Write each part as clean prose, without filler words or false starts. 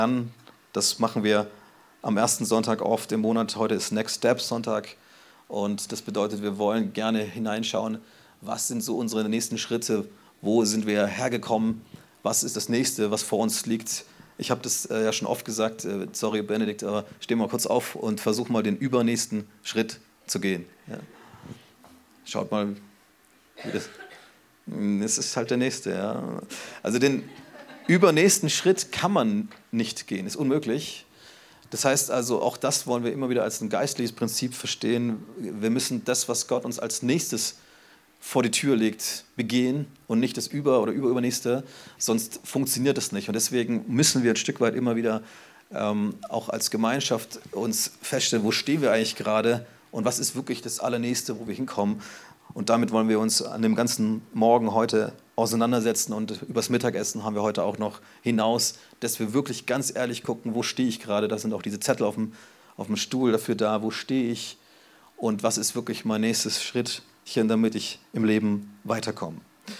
an. Das machen wir am ersten Sonntag oft im Monat. Heute ist Next Step Sonntag und das bedeutet, wir wollen gerne hineinschauen, was sind so unsere nächsten Schritte, wo sind wir hergekommen, was ist das Nächste, was vor uns liegt. Ich habe das ja schon oft gesagt, sorry Benedikt, aber steh mal kurz auf und versuch mal den übernächsten Schritt zu gehen. Ja. Schaut mal, wie das ist halt der nächste. Ja. Also den übernächsten Schritt kann man nicht gehen, ist unmöglich. Das heißt also, auch das wollen wir immer wieder als ein geistliches Prinzip verstehen. Wir müssen das, was Gott uns als nächstes vor die Tür legt, begehen und nicht das oder übernächste, sonst funktioniert das nicht. Und deswegen müssen wir ein Stück weit immer wieder auch als Gemeinschaft uns feststellen, wo stehen wir eigentlich gerade und was ist wirklich das Allernächste, wo wir hinkommen. Und damit wollen wir uns an dem ganzen Morgen heute auseinandersetzen und übers Mittagessen haben wir heute auch noch hinaus, dass wir wirklich ganz ehrlich gucken, wo stehe ich gerade. Da sind auch diese Zettel auf dem Stuhl dafür da, wo stehe ich und was ist wirklich mein nächstes Schrittchen, damit ich im Leben weiterkomme.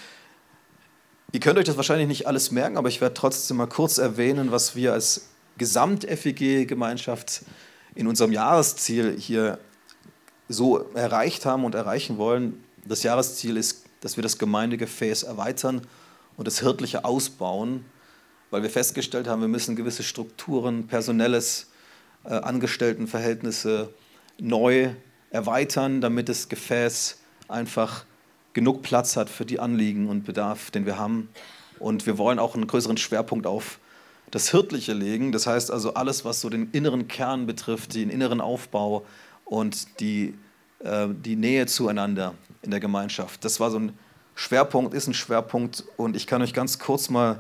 Ihr könnt euch das wahrscheinlich nicht alles merken, aber ich werde trotzdem mal kurz erwähnen, was wir als Gesamt-FEG-Gemeinschaft in unserem Jahresziel hier so erreicht haben und erreichen wollen. Das Jahresziel ist, dass wir das Gemeindegefäß erweitern und das Hirtliche ausbauen, weil wir festgestellt haben, wir müssen gewisse Strukturen, personelles, Angestelltenverhältnisse neu erweitern, damit das Gefäß einfach genug Platz hat für die Anliegen und Bedarf, den wir haben. Und wir wollen auch einen größeren Schwerpunkt auf das Hirtliche legen. Das heißt also alles, was so den inneren Kern betrifft, den inneren Aufbau und die Nähe zueinander in der Gemeinschaft. Das war so ein Schwerpunkt, ist ein Schwerpunkt und ich kann euch ganz kurz mal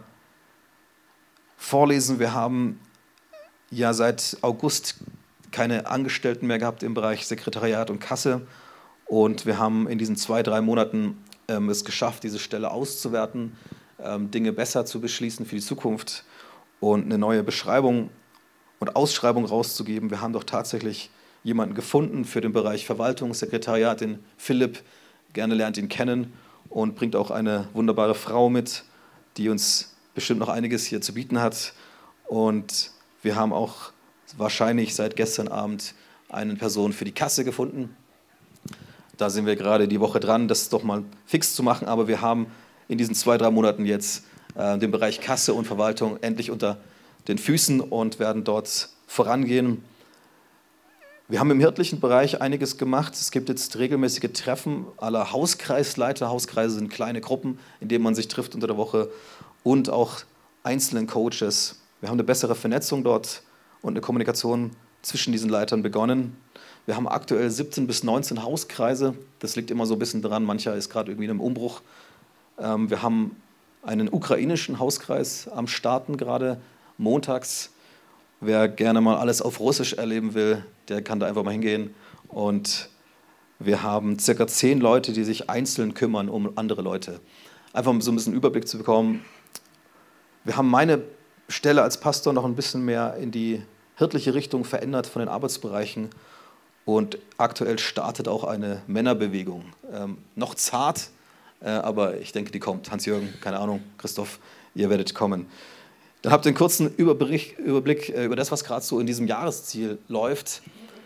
vorlesen. Wir haben ja seit August keine Angestellten mehr gehabt im Bereich Sekretariat und Kasse und wir haben in diesen 2-3 Monaten es geschafft, diese Stelle auszuwerten, Dinge besser zu beschließen für die Zukunft und eine neue Beschreibung und Ausschreibung rauszugeben. Wir haben doch tatsächlich jemanden gefunden für den Bereich Verwaltung, Sekretariat, den Philipp, gerne lernt ihn kennen und bringt auch eine wunderbare Frau mit, die uns bestimmt noch einiges hier zu bieten hat. Und wir haben auch wahrscheinlich seit gestern Abend eine Person für die Kasse gefunden. Da sind wir gerade die Woche dran, das doch mal fix zu machen, aber wir haben in diesen 2-3 Monaten jetzt den Bereich Kasse und Verwaltung endlich unter den Füßen und werden dort vorangehen. Wir haben im hirtlichen Bereich einiges gemacht. Es gibt jetzt regelmäßige Treffen aller Hauskreisleiter. Hauskreise sind kleine Gruppen, in denen man sich trifft unter der Woche und auch einzelnen Coaches. Wir haben eine bessere Vernetzung dort und eine Kommunikation zwischen diesen Leitern begonnen. Wir haben aktuell 17 bis 19 Hauskreise. Das liegt immer so ein bisschen dran. Mancher ist gerade irgendwie in einem Umbruch. Wir haben einen ukrainischen Hauskreis am Starten gerade montags. Wer gerne mal alles auf Russisch erleben will, der kann da einfach mal hingehen. Und wir haben circa 10 Leute, die sich einzeln kümmern um andere Leute. Einfach um so ein bisschen Überblick zu bekommen. Wir haben meine Stelle als Pastor noch ein bisschen mehr in die hirtliche Richtung verändert von den Arbeitsbereichen. Und aktuell startet auch eine Männerbewegung. Noch zart, aber ich denke, die kommt. Hans-Jürgen, keine Ahnung, Christoph, ihr werdet kommen. Dann habt ihr einen kurzen Überblick über das, was gerade so in diesem Jahresziel läuft.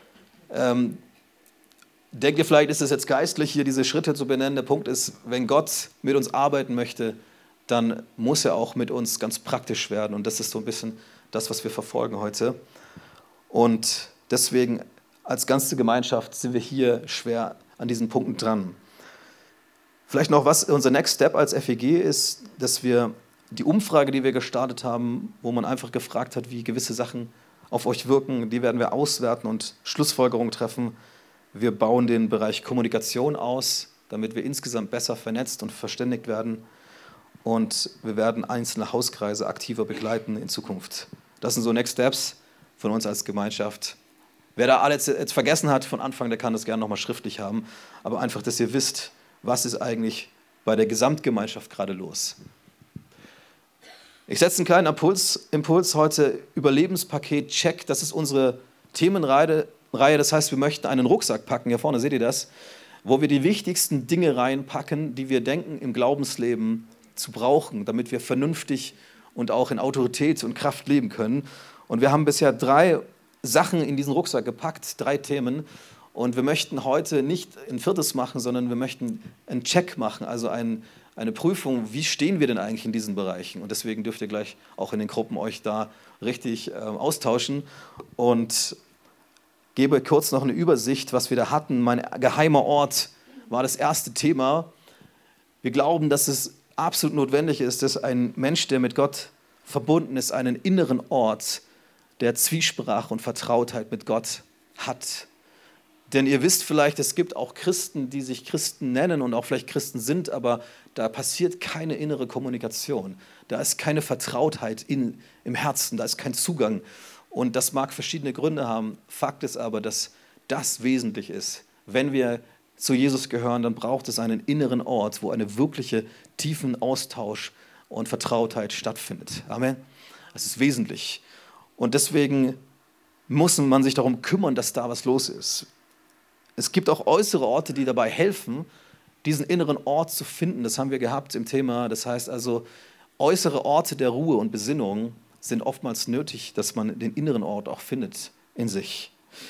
Denkt ihr, vielleicht ist es jetzt geistlich, hier diese Schritte zu benennen. Der Punkt ist, wenn Gott mit uns arbeiten möchte, dann muss er auch mit uns ganz praktisch werden. Und das ist so ein bisschen das, was wir verfolgen heute. Und deswegen als ganze Gemeinschaft sind wir hier schwer an diesen Punkten dran. Vielleicht noch, was unser Next Step als FEG ist, dass wir die Umfrage, die wir gestartet haben, wo man einfach gefragt hat, wie gewisse Sachen auf euch wirken, die werden wir auswerten und Schlussfolgerungen treffen. Wir bauen den Bereich Kommunikation aus, damit wir insgesamt besser vernetzt und verständigt werden. Und wir werden einzelne Hauskreise aktiver begleiten in Zukunft. Das sind so Next Steps von uns als Gemeinschaft. Wer da alles jetzt vergessen hat von Anfang, der kann das gerne nochmal schriftlich haben. Aber einfach, dass ihr wisst, was ist eigentlich bei der Gesamtgemeinschaft gerade los. Ich setze einen kleinen Impuls heute, Überlebenspaket, check. Das ist unsere Themenreihe. Das heißt, wir möchten einen Rucksack packen. Hier vorne seht ihr das, wo wir die wichtigsten Dinge reinpacken, die wir denken, im Glaubensleben zu brauchen, damit wir vernünftig und auch in Autorität und Kraft leben können. Und wir haben bisher 3 Sachen in diesen Rucksack gepackt, 3 Themen. Und wir möchten heute nicht ein 4. machen, sondern wir möchten einen Check machen, also eine Prüfung, wie stehen wir denn eigentlich in diesen Bereichen. Und deswegen dürft ihr gleich auch in den Gruppen euch da richtig austauschen. Und gebe kurz noch eine Übersicht, was wir da hatten. Mein geheimer Ort war das erste Thema. Wir glauben, dass es absolut notwendig ist, dass ein Mensch, der mit Gott verbunden ist, einen inneren Ort der Zwiesprache und Vertrautheit mit Gott hat. Denn ihr wisst vielleicht, es gibt auch Christen, die sich Christen nennen und auch vielleicht Christen sind, aber da passiert keine innere Kommunikation. Da ist keine Vertrautheit im Herzen, da ist kein Zugang. Und das mag verschiedene Gründe haben. Fakt ist aber, dass das wesentlich ist. Wenn wir zu Jesus gehören, dann braucht es einen inneren Ort, wo eine wirkliche tiefen Austausch und Vertrautheit stattfindet. Amen. Das ist wesentlich. Und deswegen muss man sich darum kümmern, dass da was los ist. Es gibt auch äußere Orte, die dabei helfen, diesen inneren Ort zu finden. Das haben wir gehabt im Thema. Das heißt also, äußere Orte der Ruhe und Besinnung sind oftmals nötig, dass man den inneren Ort auch findet in sich.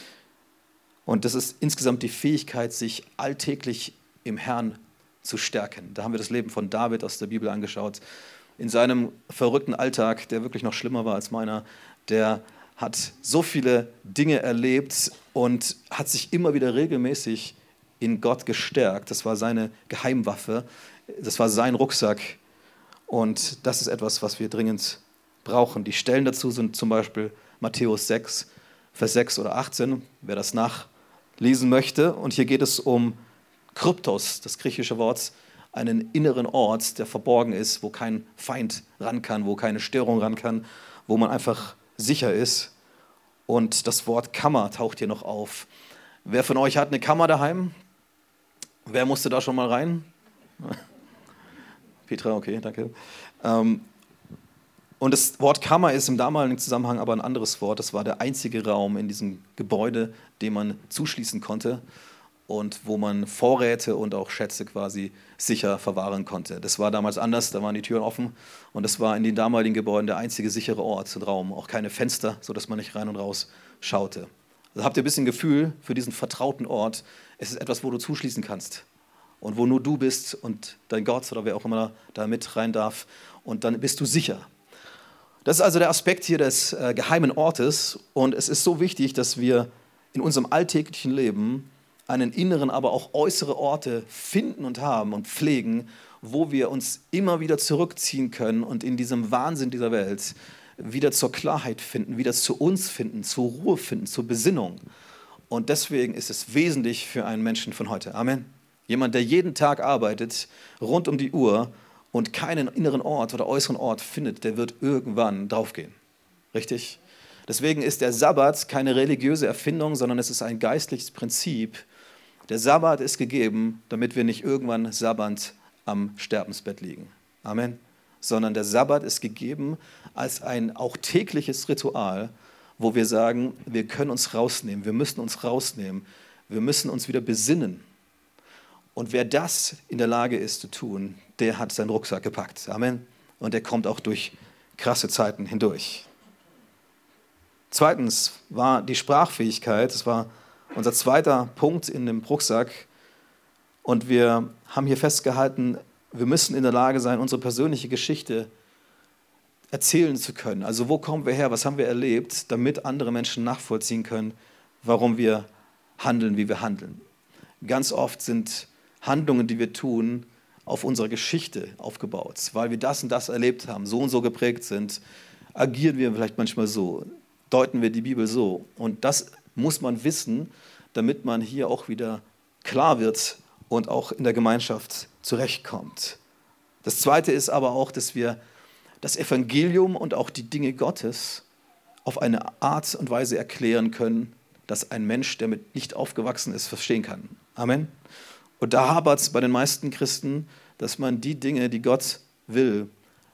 Und das ist insgesamt die Fähigkeit, sich alltäglich im Herrn zu stärken. Da haben wir das Leben von David aus der Bibel angeschaut. In seinem verrückten Alltag, der wirklich noch schlimmer war als meiner, der hat so viele Dinge erlebt und hat sich immer wieder regelmäßig in Gott gestärkt. Das war seine Geheimwaffe, das war sein Rucksack. Und das ist etwas, was wir dringend brauchen. Die Stellen dazu sind zum Beispiel Matthäus 6, Vers 6 oder 18, wer das nachlesen möchte. Und hier geht es um Kryptos, das griechische Wort, einen inneren Ort, der verborgen ist, wo kein Feind ran kann, wo keine Störung ran kann, wo man einfach sicher ist. Und das Wort Kammer taucht hier noch auf. Wer von euch hat eine Kammer daheim? Wer musste da schon mal rein? Petra, okay, danke. Und das Wort Kammer ist im damaligen Zusammenhang aber ein anderes Wort. Das war der einzige Raum in diesem Gebäude, den man zuschließen konnte und wo man Vorräte und auch Schätze quasi sicher verwahren konnte. Das war damals anders, da waren die Türen offen und das war in den damaligen Gebäuden der einzige sichere Ort und Raum. Auch keine Fenster, sodass man nicht rein und raus schaute. Also habt ihr ein bisschen Gefühl für diesen vertrauten Ort. Es ist etwas, wo du zuschließen kannst und wo nur du bist und dein Gott oder wer auch immer da mit rein darf und dann bist du sicher. Das ist also der Aspekt hier des geheimen Ortes und es ist so wichtig, dass wir in unserem alltäglichen Leben einen inneren, aber auch äußere Orte finden und haben und pflegen, wo wir uns immer wieder zurückziehen können und in diesem Wahnsinn dieser Welt wieder zur Klarheit finden, wieder zu uns finden, zur Ruhe finden, zur Besinnung. Und deswegen ist es wesentlich für einen Menschen von heute. Amen. Jemand, der jeden Tag arbeitet, rund um die Uhr und keinen inneren Ort oder äußeren Ort findet, der wird irgendwann draufgehen. Richtig? Deswegen ist der Sabbat keine religiöse Erfindung, sondern es ist ein geistliches Prinzip. Der Sabbat ist gegeben, damit wir nicht irgendwann sabbernd am Sterbensbett liegen. Amen. Sondern der Sabbat ist gegeben als ein auch tägliches Ritual, wo wir sagen, wir können uns rausnehmen, wir müssen uns rausnehmen, wir müssen uns wieder besinnen. Und wer das in der Lage ist zu tun, der hat seinen Rucksack gepackt. Amen. Und der kommt auch durch krasse Zeiten hindurch. Zweitens war die Sprachfähigkeit, das war unser zweiter Punkt in dem Rucksack. Und wir haben hier festgehalten, wir müssen in der Lage sein, unsere persönliche Geschichte erzählen zu können. Also wo kommen wir her, was haben wir erlebt, damit andere Menschen nachvollziehen können, warum wir handeln, wie wir handeln. Ganz oft sind Handlungen, die wir tun, auf unserer Geschichte aufgebaut. Weil wir das und das erlebt haben, so und so geprägt sind, agieren wir vielleicht manchmal so, deuten wir die Bibel so. Und das muss man wissen, damit man hier auch wieder klar wird und auch in der Gemeinschaft zurechtkommt. Das Zweite ist aber auch, dass wir das Evangelium und auch die Dinge Gottes auf eine Art und Weise erklären können, dass ein Mensch, der mit nicht aufgewachsen ist, verstehen kann. Amen. Und da hapert es bei den meisten Christen, dass man die Dinge, die Gott will,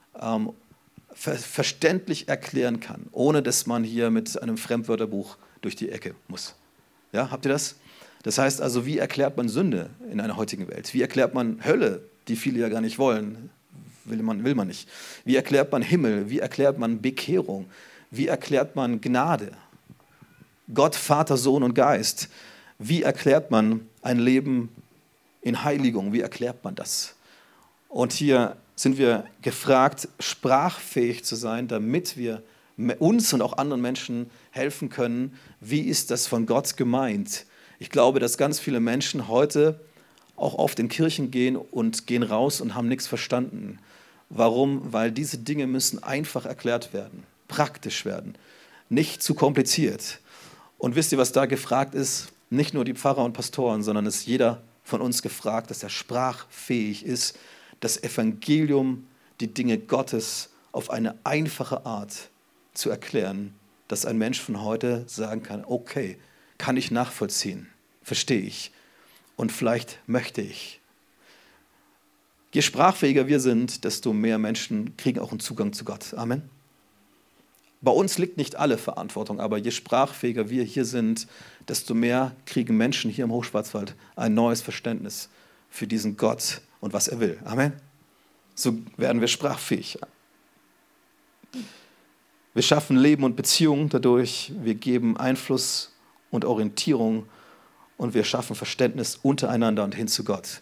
verständlich erklären kann, ohne dass man hier mit einem Fremdwörterbuch durch die Ecke muss. Ja, habt ihr das? Das heißt also, wie erklärt man Sünde in einer heutigen Welt? Wie erklärt man Hölle, die viele ja gar nicht wollen? will man nicht. Wie erklärt man Himmel? Wie erklärt man Bekehrung? Wie erklärt man Gnade? Gott, Vater, Sohn und Geist. Wie erklärt man ein Leben in Heiligung? Wie erklärt man das? Und hier sind wir gefragt, sprachfähig zu sein, damit wir uns und auch anderen Menschen helfen können. Wie ist das von Gott gemeint? Ich glaube, dass ganz viele Menschen heute auch oft in Kirchen gehen und gehen raus und haben nichts verstanden. Warum? Weil diese Dinge müssen einfach erklärt werden, praktisch werden, nicht zu kompliziert. Und wisst ihr, was da gefragt ist? Nicht nur die Pfarrer und Pastoren, sondern es ist jeder von uns gefragt, dass er sprachfähig ist, das Evangelium, die Dinge Gottes auf eine einfache Art zu erklären, dass ein Mensch von heute sagen kann, okay, kann ich nachvollziehen, verstehe ich und vielleicht möchte ich. Je sprachfähiger wir sind, desto mehr Menschen kriegen auch einen Zugang zu Gott. Amen. Bei uns liegt nicht alle Verantwortung, aber je sprachfähiger wir hier sind, desto mehr kriegen Menschen hier im Hochschwarzwald ein neues Verständnis für diesen Gott und was er will. Amen. So werden wir sprachfähig. Wir schaffen Leben und Beziehungen dadurch, wir geben Einfluss und Orientierung und wir schaffen Verständnis untereinander und hin zu Gott.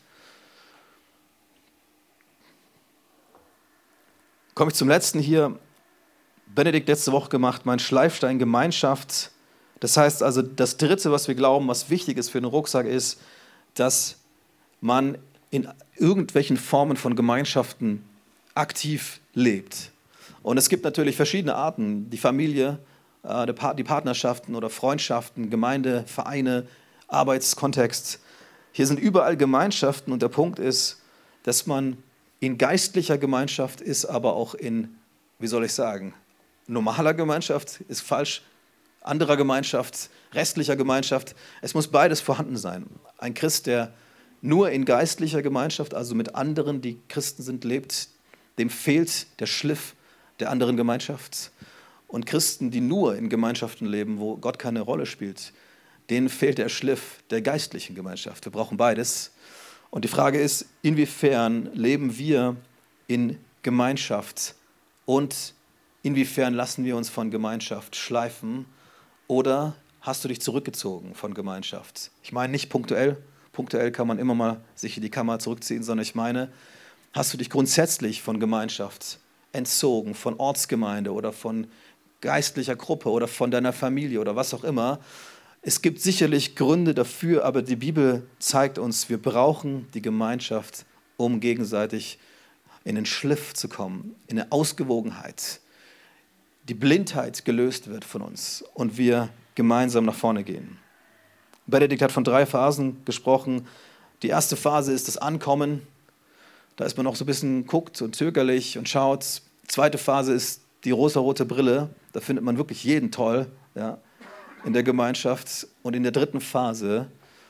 Komme ich zum letzten hier. Benedikt letzte Woche gemacht, mein Schleifstein Gemeinschaft. Das heißt also, das Dritte, was wir glauben, was wichtig ist für den Rucksack, ist, dass man in irgendwelchen Formen von Gemeinschaften aktiv lebt. Und es gibt natürlich verschiedene Arten, die Familie, die Partnerschaften oder Freundschaften, Gemeinde, Vereine, Arbeitskontext. Hier sind überall Gemeinschaften und der Punkt ist, dass man in geistlicher Gemeinschaft ist, aber auch in, wie soll ich sagen, normaler Gemeinschaft ist falsch, anderer Gemeinschaft, restlicher Gemeinschaft. Es muss beides vorhanden sein. Ein Christ, der nur in geistlicher Gemeinschaft, also mit anderen, die Christen sind, lebt, dem fehlt der Schliff der anderen Gemeinschaft. Und Christen, die nur in Gemeinschaften leben, wo Gott keine Rolle spielt, denen fehlt der Schliff der geistlichen Gemeinschaft. Wir brauchen beides. Und die Frage ist, inwiefern leben wir in Gemeinschaft und inwiefern lassen wir uns von Gemeinschaft schleifen oder hast du dich zurückgezogen von Gemeinschaft? Ich meine nicht punktuell. Punktuell kann man immer mal sich in die Kammer zurückziehen, sondern ich meine, hast du dich grundsätzlich von Gemeinschaft entzogen, von Ortsgemeinde oder von geistlicher Gruppe oder von deiner Familie oder was auch immer? Es gibt sicherlich Gründe dafür, aber die Bibel zeigt uns, wir brauchen die Gemeinschaft, um gegenseitig in den Schliff zu kommen, in eine Ausgewogenheit. Die Blindheit gelöst wird von uns und wir gemeinsam nach vorne gehen. Benedikt hat von 3 Phasen gesprochen. Die erste Phase ist das Ankommen. Da ist man noch so ein bisschen guckt und zögerlich und schaut. Die zweite Phase ist die rosarote Brille. Da findet man wirklich jeden toll, ja, in der Gemeinschaft. Und in der dritten Phase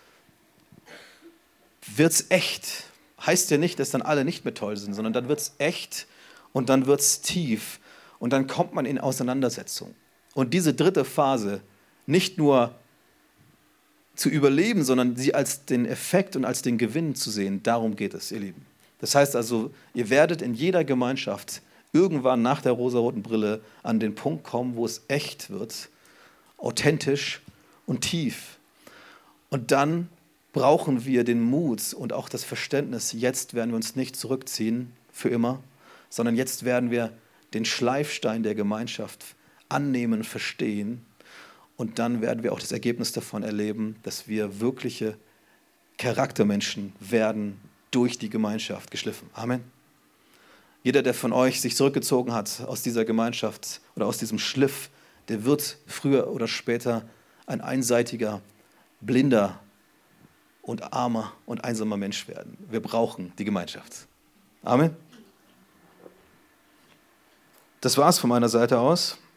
wird es echt. Heißt ja nicht, dass dann alle nicht mehr toll sind, sondern dann wird es echt und dann wird es tief. Und dann kommt man in Auseinandersetzung. Und diese dritte Phase nicht nur zu überleben, sondern sie als den Effekt und als den Gewinn zu sehen, darum geht es, ihr Lieben. Das heißt also, ihr werdet in jeder Gemeinschaft irgendwann nach der rosaroten Brille an den Punkt kommen, wo es echt wird, authentisch und tief. Und dann brauchen wir den Mut und auch das Verständnis, jetzt werden wir uns nicht zurückziehen für immer, sondern jetzt werden wir den Schleifstein der Gemeinschaft annehmen, verstehen und dann werden wir auch das Ergebnis davon erleben, dass wir wirkliche Charaktermenschen werden durch die Gemeinschaft geschliffen. Amen. Jeder, der von euch sich zurückgezogen hat aus dieser Gemeinschaft oder aus diesem Schliff, der wird früher oder später ein einseitiger, blinder und armer und einsamer Mensch werden. Wir brauchen die Gemeinschaft. Amen. Das war's von meiner Seite aus.